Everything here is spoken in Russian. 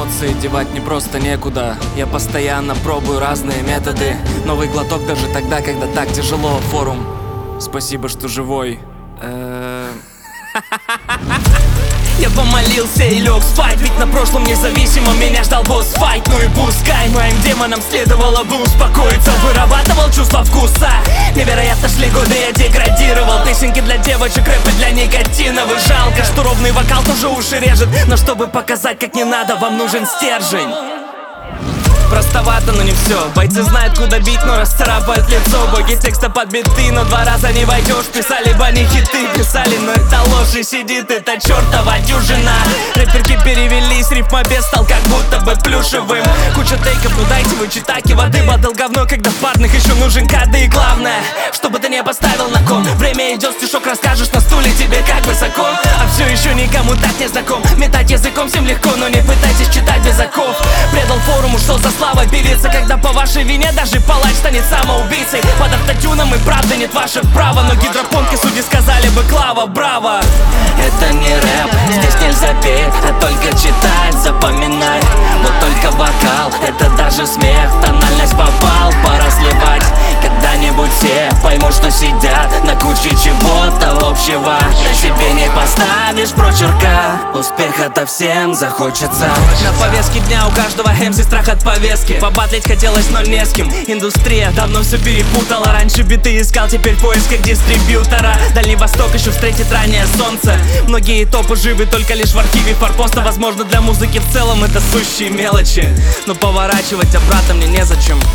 эмоции девать не просто некуда. Я постоянно пробую разные методы. Новый глоток даже тогда, когда так тяжело. Форум, спасибо, что живой. Я помолился и лег спать, ведь на прошлом независимом меня ждал босс-файт. Ну и пускай моим демонам следовало бы успокоиться. Вырабатывал чувство вкуса. Невероятно шли годы, я деградировал. Песенки для девочек, рэпы для никотиновых. Жалко, что ровный вокал тоже уши режет. Но чтобы показать, как не надо, вам нужен стержень. Простовато, но не все. Бойцы знают, куда бить, но расцарапают лицо. Боги текста подбиты, но 2 раза не войдешь. Писали бы они хиты, писали, но это ложь. И сидит эта чертова дюжина. Рэперки перевелись, рифмобес стал как будто бы плюшевым. Куча тейков, ну дайте вы читаки воды. Батл говно, когда в парных еще нужен кады. И главное, чтобы ты не поставил на кон. Время идет, стишок расскажешь на стуле, тебе как высоко. А все еще никому так не знаком. Метать языком всем легко, но не пытайтесь читать без оков. Предал форуму, что за слава певица, когда по вашей вине даже палач станет самоубийцей. Под автотюном и правда нет ваше право, но гидропонки судьи сказали бы клава, браво. Это не рэп, здесь нельзя петь, а только читать, запоминай. Вот только вокал, это даже смех, тональность попал, пора сливать. Когда-нибудь все поймут, что сидят на куче чего-то общего. На себе не поставишь прочерка, успеха-то всем захочется. На повестке дня у каждого МС страх от повестки. Побатлить хотелось, но не с кем. Индустрия давно все перепутала. Раньше биты искал, теперь в поисках дистрибьютора. Дальний Восток еще встретит раннее солнце. Многие топы живы только лишь в архиве форпоста. Возможно, для музыки в целом это сущие мелочи, но поворачивать обратно мне незачем.